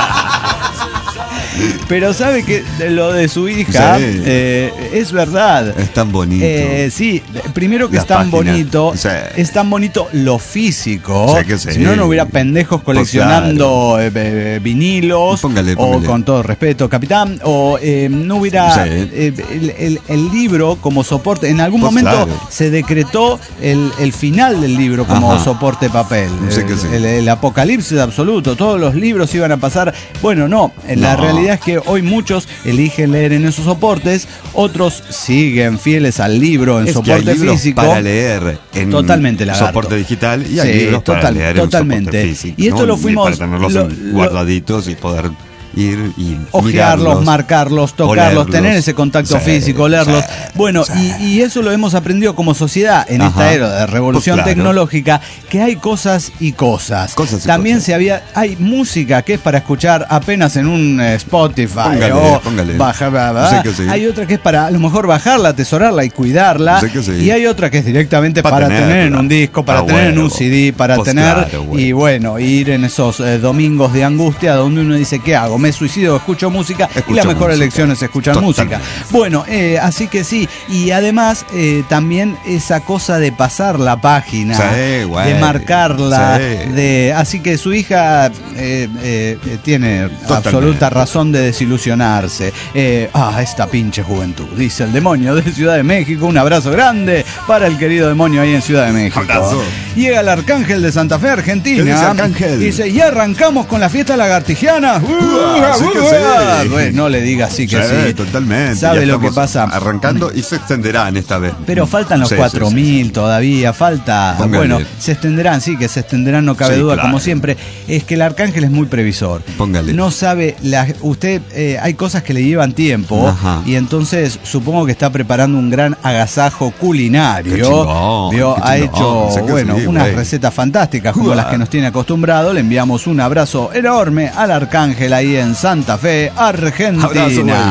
Pero sabe que lo de su hija sí. eh, es verdad. Es tan bonito. Eh, sí, primero que Las es tan páginas. bonito. Sí. Es tan bonito lo físico. Sí que sí. Si no, no hubiera pendejos coleccionando pues claro. eh, vinilos. Póngale, póngale. O con todo respeto, capitán. O eh, no hubiera sí. eh, el, el, el libro como soporte. En algún pues momento claro. se decretó el, el final del libro como Ajá. soporte de papel. Sí que sí. el, el, el apocalipsis absoluto. Todos los libros iban a pasar. Bueno, no. En no. la realidad es que hoy muchos eligen leer en esos soportes, otros siguen fieles al libro en es soporte que hay libros físico para leer en totalmente soporte digital y hay sí, libros total, para leer totalmente. en soporte físico. Y esto ¿no? lo fuimos y para tenerlos lo, guardaditos lo, y poder ir y ojearlos, mirarlos, marcarlos, tocarlos, olerlos, tener ese contacto sí, físico, leerlos. Sí, bueno, sí. Y, y eso lo hemos aprendido como sociedad en Ajá. esta era de revolución pues claro. tecnológica, que hay cosas y cosas. cosas y También cosas. se había, hay música que es para escuchar apenas en un uh, Spotify póngale, o póngale. Baja, bah, bah. Sí sí. Hay otra que es para a lo mejor bajarla, atesorarla y cuidarla. Sí sí. Y hay otra que es directamente pa para tener, tener en un disco, para ah, tener bueno. en un C D, para pues tener claro, bueno. y bueno, ir en esos eh, domingos de angustia donde uno dice, ¿qué hago? Me suicidio, escucho música escucho y la mejor música. elección es escuchar Totalmente. música. Bueno, eh, así que sí, y además eh, también esa cosa de pasar la página, sí, güey. de marcarla, sí. de así que su hija eh, eh, tiene Totalmente. absoluta razón de desilusionarse. Eh, ah, esta pinche juventud, dice el demonio de Ciudad de México. Un abrazo grande para el querido demonio ahí en Ciudad de México. Abrazo. Llega el Arcángel de Santa Fe, Argentina. Dice, y arrancamos con la fiesta lagartijiana. Uh, sí que sí. Bueno, no le diga así que sí, sí. Totalmente. ¿Sabe lo que pasa? Arrancando y se extenderán esta vez. Pero faltan los sí, cuatro mil sí, sí. todavía, falta. Póngale. Bueno, se extenderán, sí, que se extenderán, no cabe sí, duda, claro. como siempre. Es que el Arcángel es muy previsor. Póngale. No sabe, la, usted, eh, hay cosas que le llevan tiempo. Ajá. Y entonces supongo que está preparando un gran agasajo culinario. Qué chingón, ¿Vio? Qué ha hecho, bueno, sí, unas wey. recetas fantásticas como uh, las que nos tiene acostumbrado. Le enviamos un abrazo enorme al Arcángel ahí en Santa Fe, Argentina.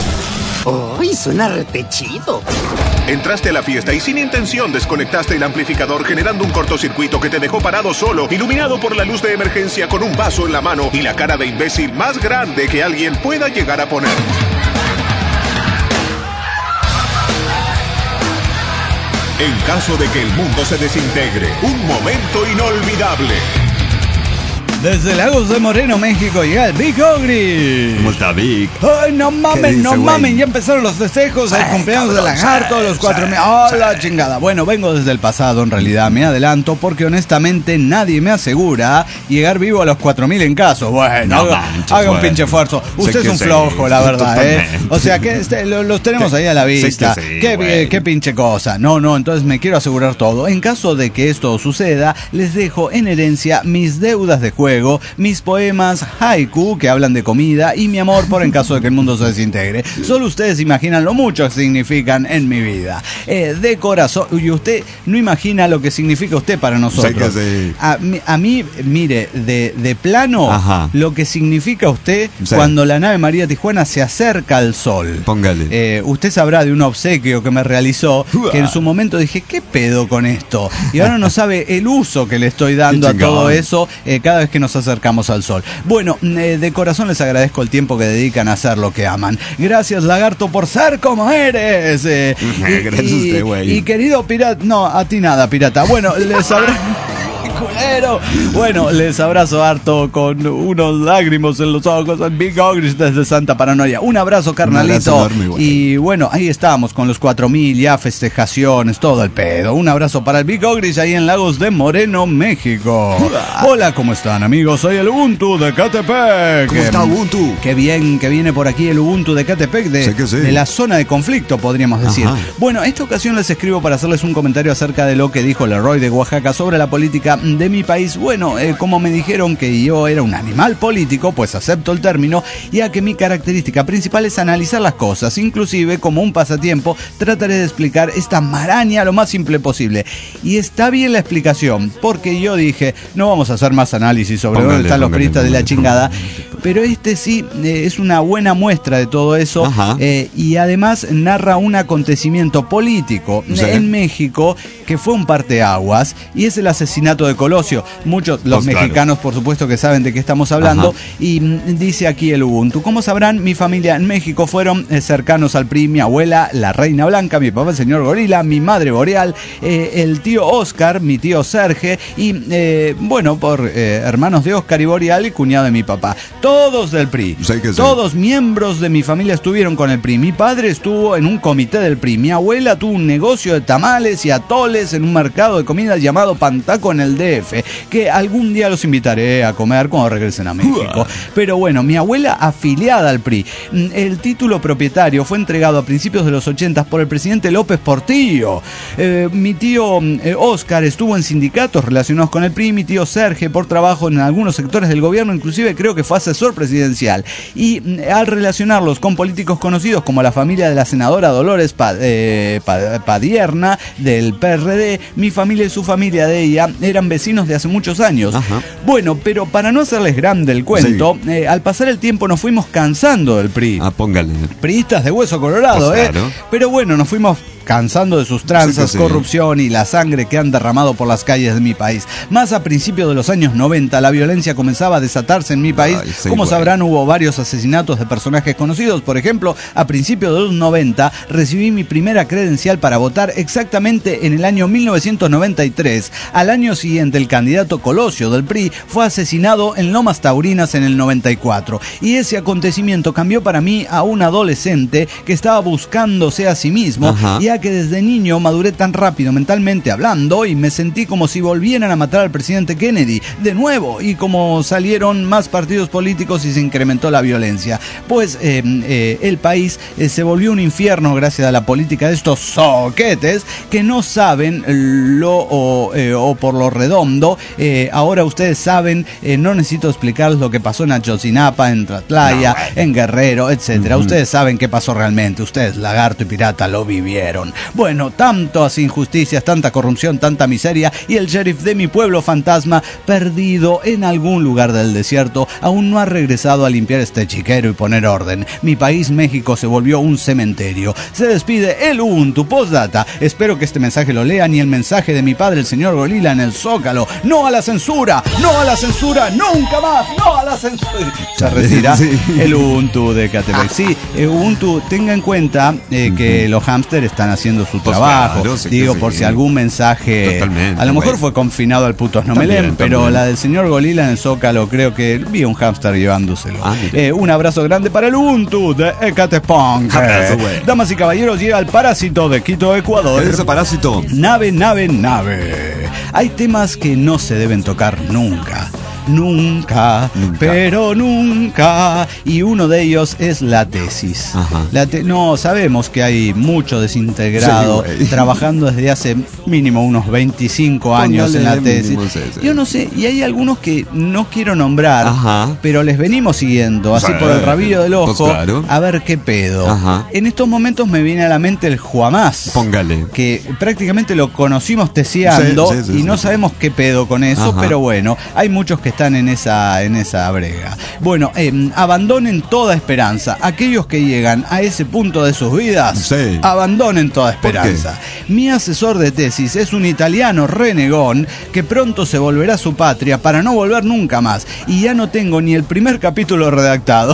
¡Uy, suena retechido! Entraste a la fiesta y sin intención desconectaste el amplificador, generando un cortocircuito que te dejó parado solo, iluminado por la luz de emergencia con un vaso en la mano y la cara de imbécil más grande que alguien pueda llegar a poner. En caso de que el mundo se desintegre, un momento inolvidable. Desde Lagos de Moreno, México, llega el Big Ogri. ¿Cómo está, Vic? Ay, no mamen, no mamen, ya empezaron los festejos, el cumpleaños del lagarto, los cuatro mil. ¡Oh, la chingada! Bueno, vengo desde el pasado, en realidad, me adelanto, porque honestamente nadie me asegura llegar vivo a los cuatro mil en caso. Bueno, No haga, manches, haga un bueno. pinche esfuerzo. Usted Sé es que un sí, flojo, la verdad, ¿eh? totalmente. O sea, que este, lo- los tenemos ahí a la Sé que vista. sí, qué, güey. qué pinche cosa. No, no, entonces me quiero asegurar todo. En caso de que esto suceda, les dejo en herencia mis deudas de juego, mis poemas haiku que hablan de comida y mi amor por en caso de que el mundo se desintegre. Solo ustedes imaginan lo mucho que significan en mi vida. Eh, de corazón, y usted no imagina lo que significa usted para nosotros. Sé que sí. A, mí- a mí, mire, de, de plano, Ajá. lo que significa usted Sí. cuando la nave María Tijuana se acerca al sol. Póngale. Eh, usted sabrá de un obsequio que me realizó, que en su momento dije, ¿qué pedo con esto? Y ahora no sabe el uso que le estoy dando Qué a todo chingón. eso eh, cada vez que nos acercamos al sol. Bueno, eh, de corazón les agradezco el tiempo que dedican a hacer lo que aman. Gracias, lagarto, por ser como eres. eh, Gracias a usted, güey. y querido pirata, no, a ti nada, pirata. Bueno, les abrazo. Culero. Bueno, les abrazo harto con unos lágrimos en los ojos en Big Ogris desde Santa Paranoia. Un abrazo, carnalito. Un abrazo enorme, güey. Y bueno, ahí estamos con los cuatro mil, ya festejaciones, todo el pedo. Un abrazo para el Big Ogris ahí en Lagos de Moreno, México. Hola, ¿cómo están, amigos? Soy el Ubuntu de Catepec. ¿Cómo está Ubuntu? Qué bien que viene por aquí el Ubuntu de Catepec, de, Sé que sí. de la zona de conflicto, podríamos decir. Ajá. Bueno, esta ocasión les escribo para hacerles un comentario acerca de lo que dijo Leroy de Oaxaca sobre la política de mi país. Bueno, eh, como me dijeron que yo era un animal político, pues acepto el término, ya que mi característica principal es analizar las cosas. Inclusive, como un pasatiempo, trataré de explicar esta maraña lo más simple posible. Y está bien la explicación, porque yo dije, no vamos a hacer más análisis sobre Póngale, dónde están los póngale, priistas de la póngale, chingada, póngale. pero este sí eh, es una buena muestra de todo eso. Ajá. eh, y además narra un acontecimiento político Sí. en México que fue un parteaguas, y es el asesinato de Colosio. Muchos, los Pues claro. mexicanos, por supuesto, que saben de qué estamos hablando. Ajá. Y mm, dice aquí el Ubuntu: como sabrán, mi familia en México fueron eh, cercanos al P R I, mi abuela, la Reina Blanca, mi papá, el señor Gorila, mi madre Boreal, eh, el tío Oscar, mi tío Serge, y eh, bueno, por eh, hermanos de Oscar y Boreal y cuñado de mi papá. Todos del P R I. Sé que sí. Todos miembros de mi familia estuvieron con el P R I. Mi padre estuvo en un comité del P R I. Mi abuela tuvo un negocio de tamales y atoles en un mercado de comida llamado Pantaco en el D F, que algún día los invitaré a comer cuando regresen a México. Pero bueno, mi abuela afiliada al P R I. Mm, El título propietario fue entregado a principios de los ochentas por el presidente López Portillo. Eh, mi tío mm, eh, Oscar estuvo en sindicatos relacionados con el P R I. Mi tío Serge por trabajo en algunos sectores del gobierno, inclusive creo que fue asesor presidencial. Y mm, al relacionarlos con políticos conocidos como la familia de la senadora Dolores Pa- eh, Pa- Padierna del P R D, mi familia y su familia de ella eran vecinos de hace muchos años. Ajá. Bueno, pero para no hacerles grande el cuento, eh, al pasar el tiempo nos fuimos cansando del P R I. Ah, póngale. Priistas de hueso colorado, Pues ¿eh? claro. Pero bueno, nos fuimos cansando de sus tranzas, Sí que sí. corrupción y la sangre que han derramado por las calles de mi país. Más a principios de los años noventa, la violencia comenzaba a desatarse en mi país. Ay, sí, Como güey. sabrán, hubo varios asesinatos de personajes conocidos. Por ejemplo, a principios de los noventa recibí mi primera credencial para votar exactamente en el año mil novecientos noventa y tres. Al año siguiente, el candidato Colosio del P R I fue asesinado en Lomas Taurinas en el noventa y cuatro. Y ese acontecimiento cambió para mí a un adolescente que estaba buscándose a sí mismo, Ajá. ya que desde niño maduré tan rápido mentalmente hablando y me sentí como si volvieran a matar al presidente Kennedy de nuevo, y como salieron más partidos políticos y se incrementó la violencia. Pues eh, eh, el país eh, se volvió un infierno gracias a la política de estos soquetes que no saben lo o, eh, o por lo redondo. Eh, ahora ustedes saben, eh, no necesito explicarles lo que pasó en Ayotzinapa, en Tlatlaya, en Guerrero, etcétera. Ujú. Ustedes saben qué pasó realmente. Ustedes, lagarto y pirata, lo vivieron. Bueno, tantas injusticias, tanta corrupción, tanta miseria, y el sheriff de mi pueblo fantasma, perdido en algún lugar del desierto, aún no ha regresado a limpiar este chiquero y poner orden. Mi país, México, se volvió un cementerio. Se despide el Ubuntu postdata. Espero que este mensaje lo lean, y el mensaje de mi padre, el señor Gorila, en el Zócalo Zócalo. No a la censura, no a la censura, nunca más, no a la censura. Se retira sí. el Ubuntu de Catepec. Sí, Ubuntu, tenga en cuenta eh, que uh-huh. los hámsters están haciendo su pues trabajo. Claro, sí, Digo, sí. por si algún mensaje. Totalmente, a lo mejor güey. fue confinado al putos no también, me leen, pero también. La del señor Golila en el Zócalo, creo que vi un hámster llevándoselo. Ah, eh, un abrazo grande para el Ubuntu de Ecatepec. Eh, damas y caballeros, llega el parásito de Quito, Ecuador. ¿Qué es ese parásito? Nave, nave, nave. Hay temas que no se deben tocar nunca. Nunca, nunca, pero nunca. Y uno de ellos es la tesis. La te- no, sabemos que hay mucho desintegrado sí, trabajando desde hace mínimo unos veinticinco años en la tesis. Mínimo, sí, sí. Yo no sé, y hay algunos que no quiero nombrar, Ajá. pero les venimos siguiendo, así por el rabillo del ojo, pues claro. a ver qué pedo. Ajá. En estos momentos me viene a la mente el Juamás. Póngale. Que prácticamente lo conocimos tesiando sí, sí, sí, y no sí. sabemos qué pedo con eso, Ajá. pero bueno, hay muchos que están en esa, en esa brega. Bueno, eh, abandonen toda esperanza. Aquellos que llegan a ese punto de sus vidas, sí. abandonen toda esperanza. Mi asesor de tesis es un italiano renegón que pronto se volverá a su patria para no volver nunca más. Y ya no tengo ni el primer capítulo redactado.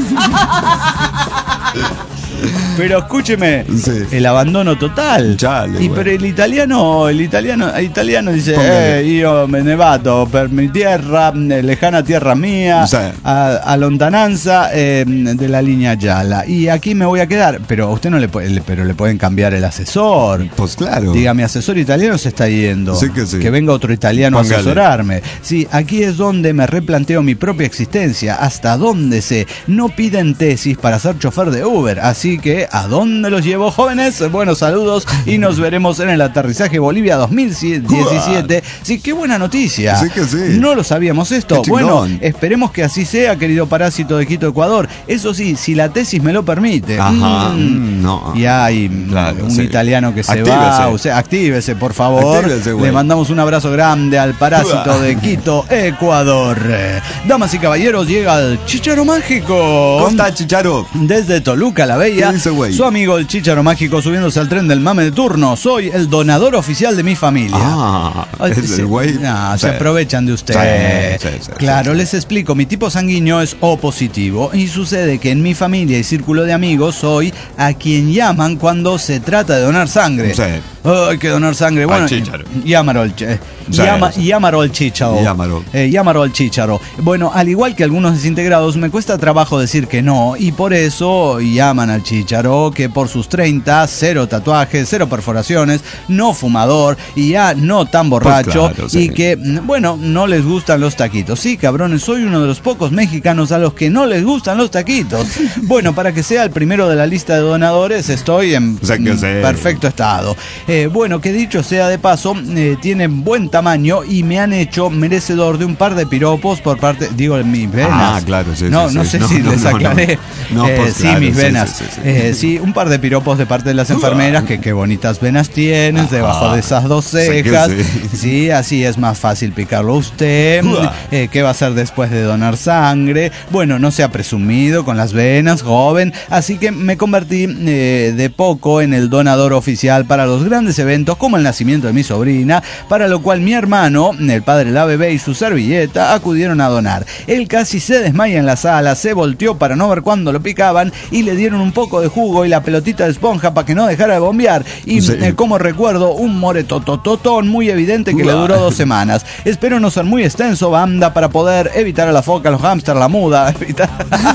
Pero escúcheme, sí. el abandono total. Chale, y pero el italiano, el italiano, el italiano dice, eh, yo me ne vado per mi tierra, lejana tierra mía, sí. a, a lontananza eh, de la línea Yala. Y aquí me voy a quedar. Pero a usted no le puede, le, pero le pueden cambiar el asesor. Pues claro. Diga, mi asesor italiano se está yendo. Sí que, sí. que venga otro italiano Póngale. a asesorarme. Sí, aquí es donde me replanteo mi propia existencia. Hasta dónde sé. No piden tesis para ser chofer de Uber. Así que, ¿a dónde los llevo, jóvenes? Buenos saludos y nos veremos en el aterrizaje Bolivia dos mil diecisiete. Sí, qué buena noticia. Sí que sí. No lo sabíamos esto. Bueno, esperemos que así sea, querido parásito de Quito, Ecuador. Eso sí, si la tesis me lo permite. Ajá, mm, no. Y hay claro, un sí. italiano que se actívese. va. O sea, actívese, por favor. Actívese, Le mandamos un abrazo grande al parásito de Quito, Ecuador. Damas y caballeros, llega el Chícharo Mágico. ¿Cómo está, Chicharo? Desde Toluca, la Bella. Su amigo el Chícharo Mágico subiéndose al tren del mame de turno. Soy el donador oficial de mi familia. Ah, es el güey. No, sí. se aprovechan de usted. Sí, sí, sí, claro, sí, sí. les explico. Mi tipo sanguíneo es O positivo y sucede que en mi familia y círculo de amigos soy a quien llaman cuando se trata de donar sangre. Sí. Oh, hay que donar sangre. Bueno, llámalo el Chícharo. Llama, sí, sí. Llámalo el Chícharo. Llámalo. Eh, llámalo el Chícharo. Bueno, al igual que algunos desintegrados, me cuesta trabajo decir que no, y por eso llaman al Chícharo, que por sus treinta, cero tatuajes, cero perforaciones, no fumador y ya no tan borracho, pues claro, sí. y que, bueno, no les gustan los taquitos. Sí, cabrones, soy uno de los pocos mexicanos a los que no les gustan los taquitos. Bueno, para que sea el primero de la lista de donadores, estoy en o sea que sí. perfecto estado. Eh, bueno, que dicho sea de paso, eh, tienen buen tamaño y me han hecho merecedor de un par de piropos por parte, digo, mis venas. Ah, claro, sí, no, sí, no sí. sé no, si no, les no, aclaré. No, no. No, eh, pues, sí, claro, mis venas. Sí, sí, sí, sí. Eh, sí, un par de piropos de parte de las enfermeras, que qué bonitas venas tienes, Ajá. debajo de esas dos cejas. Sí. sí, así es más fácil picarlo a usted. Eh, ¿Qué va a hacer después de donar sangre? Bueno, no se ha presumido con las venas, joven. Así que me convertí eh, de poco en el donador oficial para los grandes eventos, como el nacimiento de mi sobrina, para lo cual mi hermano, el padre de la bebé y su servilleta acudieron a donar. Él casi se desmaya en la sala, se volteó para no ver cuándo lo picaban y le dieron un poco de jugo y la pelotita de esponja para que no dejara de bombear. Y sí. eh, como recuerdo, un moretotototón muy evidente que Uah. le duró dos semanas. Espero no ser muy extenso, banda, para poder evitar a la foca, a los hámsters, la muda. Evitar...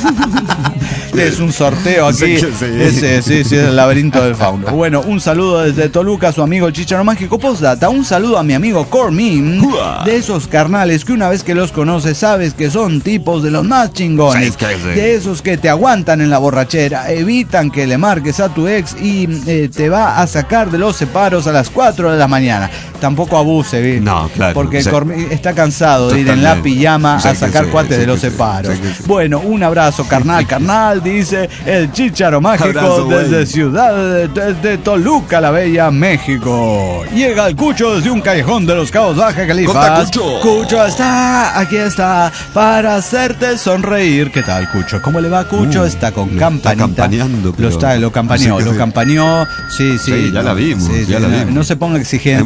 es un sorteo aquí. Sí, sí. Ese, sí, sí, es el laberinto del fauno. Bueno, un saludo desde Toluca, su amigo el Chícharo Mágico. Postdata, un saludo a mi amigo Cormin, de esos carnales que una vez que los conoces sabes que son tipos de los más chingones, de esos que te aguantan en la borrachera, evitan que le marques a tu ex y eh, te va a sacar de los separos a las cuatro de la mañana. Tampoco abuse, ¿sí? No, claro. Porque sí. Cormin está cansado de ir en la pijama sí, a sacar sí, cuates sí, de los sí, separos. Sí, sí. Bueno, un abrazo, carnal, carnal, dice el Chícharo Mágico abrazo, desde wey. Ciudad de, de, de Toluca, la Bella, México. Llega el Cucho desde un callejón de los Cabos Baja Califas. Cucho. Cucho está, aquí está, para hacerte sonreír. ¿Qué tal, Cucho? ¿Cómo le va, Cucho? Uh, está con campanita. Está campaneando. Lo está, lo campaneó, lo campaneó. Sí, sí. Sí, ya la vimos, sí, ya sí, la no, vimos. No se ponga exigente, campanita.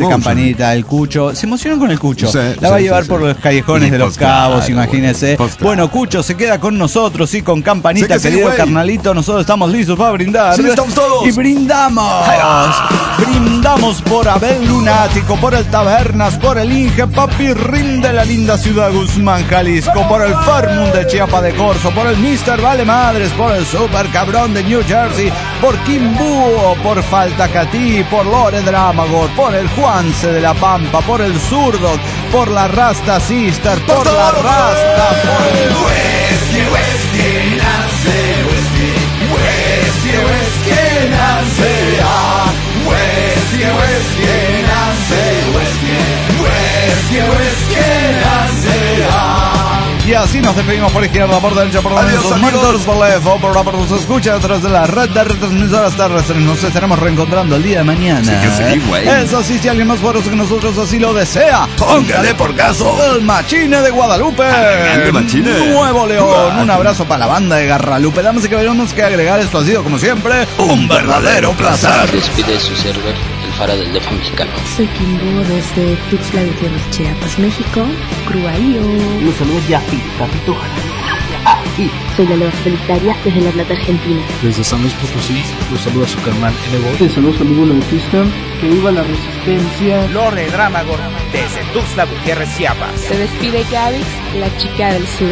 campanita, el Cucho. Se emocionan con el Cucho. Sí, la va a sí, llevar sí, por sí. los callejones Sí, de los pues claro, cabos, imagínese. pues claro. Bueno, Cucho se queda con nosotros y con campanita, Sí que sí, querido güey. carnalito. Nosotros estamos listos para brindar. Sí, estamos todos. Y brindamos. Brindamos por Abel Lunático, por el Tabernas, por el Inge Papirrín de la linda ciudad Guzmán, Jalisco, por el Farmund de Chiapa de Corzo, por el mister Vale Madres, por el Super Cabrón de New Jersey, por Kim Búho, por Falta Catí, por Lore Dramagor, por el Juanse de la Pampa, por el Zurdo, por la Rasta Sister, por la Rasta, por el Whisky, Whisky, nace, Whisky, Whisky, Whisky, nace, ah, Whisky, Whisky, nace, Whisky, Whisky, Whisky, nace, ah. Y así nos despedimos por izquierda, por derecha, por Adiós, sus amigos. monitores, por la F O, por la por los escucha a través de la red de retransmisoras terrestres. Nos estaremos reencontrando el día de mañana. Sí que sí, güey. Eso sí, si alguien más poderoso que nosotros así lo desea, póngale por caso el Machine de Guadalupe. Grande Machine. Nuevo León. Un abrazo para la banda de Garralupe. Damas y caballeros, que agregar, esto ha sido como siempre un verdadero placer. Despide su server, el Fara del Defa Mexicano. Soy Kimbo desde Tuxtla Gutiérrez, Chiapas, México. Cruaío. Los saludos de Afi, Capito. Afi. Soy la Leva Solitaria desde La Plata, Argentina. Desde San Luis Potosí, los saluda su carnal N B O. Les saludos amigos Bautista, que viva la resistencia. Lore Dramagor desde Tuxtla Gutiérrez, Chiapas. Se despide Gavix, la chica del sur.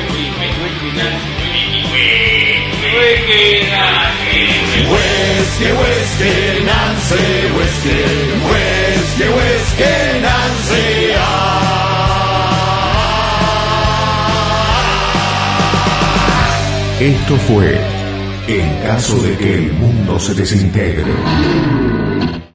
Whisky, whisky, Nancy, whisky, whisky, whisky, Nancy, ah. Esto fue En caso de que el mundo se desintegre.